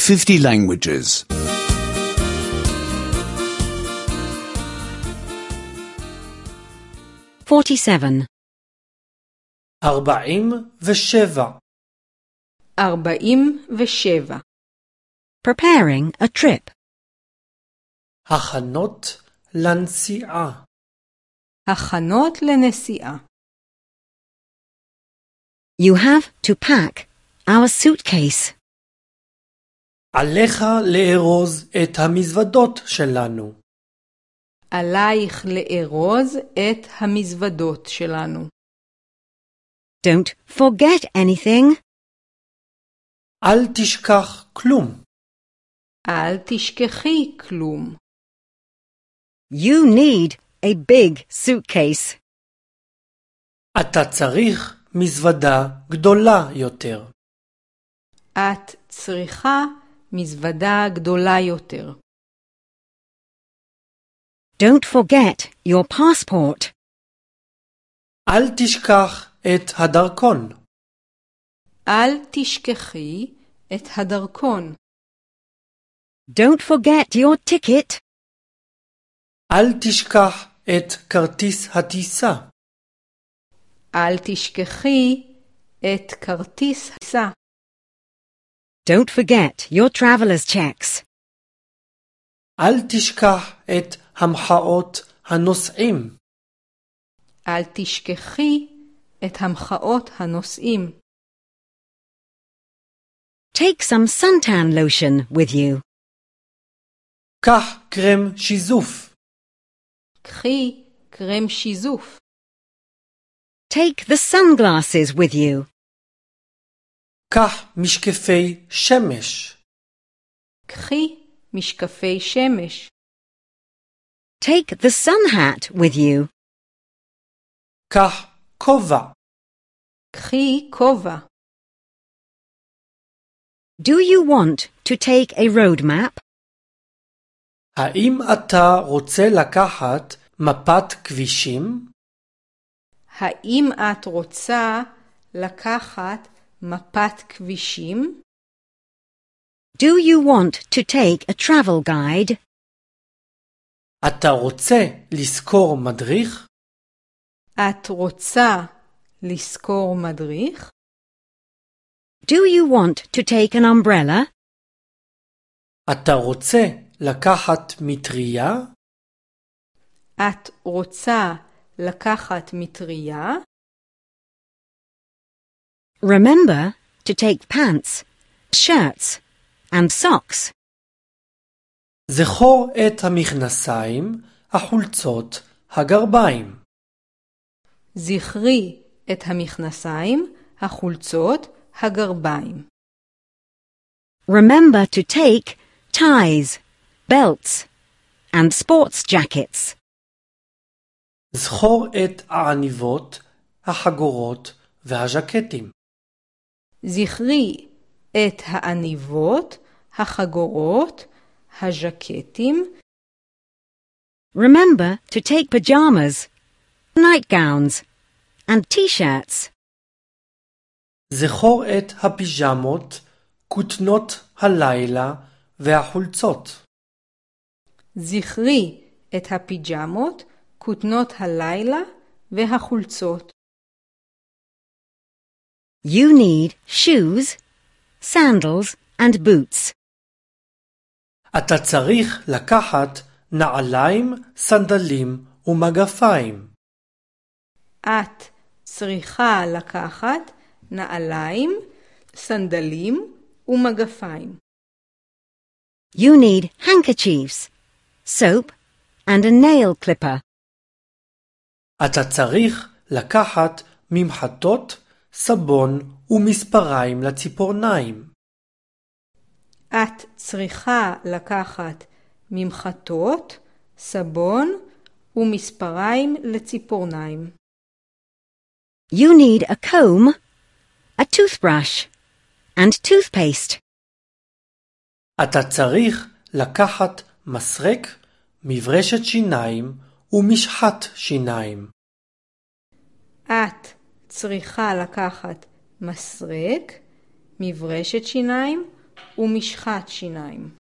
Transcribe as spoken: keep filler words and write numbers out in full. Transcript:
fifty languages. forty-seven. ארבעים ושבע. ארבעים ושבע. Preparing a trip. הכנות לנסיעה. הכנות לנסיעה. You have to pack our suitcase. עליך לארוז את המזוודות שלנו. עלייך לארוז את המזוודות שלנו. Don't forget anything. אל תשכח כלום. אל תשכחי כלום. You need a big suitcase. אתה צריך מזוודה גדולה יותר. את צריכה מזוודה גדולה יותר. Don't forget your passport. אל תשכח את הדרכון. אל תשכחי את הדרכון. Don't forget your ticket. אל תשכח את כרטיס הטיסה. אל תשכחי את כרטיס הטיסה. Don't forget your traveler's checks. אל תשכח את המחאות הנוסעים. אל תשכחי את המחאות הנוסעים. Take some suntan lotion with you. קח קרם שיזוף. קחי קרם שיזוף. Take the sunglasses with you. קח משקפי שמש. קחי משקפי שמש. Take the sun hat with you. קח כובע. קחי כובע. Do you want to take a road map? האם אתה רוצה לקחת מפת כבישים? האם את רוצה לקחת מפת כבישים? Do you want to take a travel guide? אתה רוצה לזכור מדריך? את רוצה לזכור מדריך? Do you want to take an umbrella? אתה רוצה לקחת מטריה? את רוצה לקחת מטריה? Remember to take pants, shirts, and socks. זכור את המכנסיים, החולצות, הגרביים. זכרי את המכנסיים, החולצות, הגרביים. Remember to take ties, belts, and sports jackets. זכור את העניבות, החגורות והז'קטים. זכרי את העניבות, החגורות, הז'קטים. Remember to take pajamas, nightgowns, and t-shirts. זכור את הפיג'מות, כותנות הלילה והחולצות. זכרי את הפיג'מות, כותנות הלילה והחולצות. You need shoes, sandals, and boots. אתה צריך לקחת נעליים, סנדלים ומגפיים. את צריכה לקחת נעליים, סנדלים ומגפיים. You need handkerchiefs, soap, and a nail clipper. אתה צריך לקחת ממחטות, סבון ומספריים לציפורניים. את צריכה לקחת ממחטות, סבון ומספריים לציפורניים. You need a comb, a toothbrush, and toothpaste. אתה צריך לקחת מסרק, מברשת שיניים ומשחת שיניים. את צריכה לקחת מסרק, מברשת שיניים ומשחת שיניים.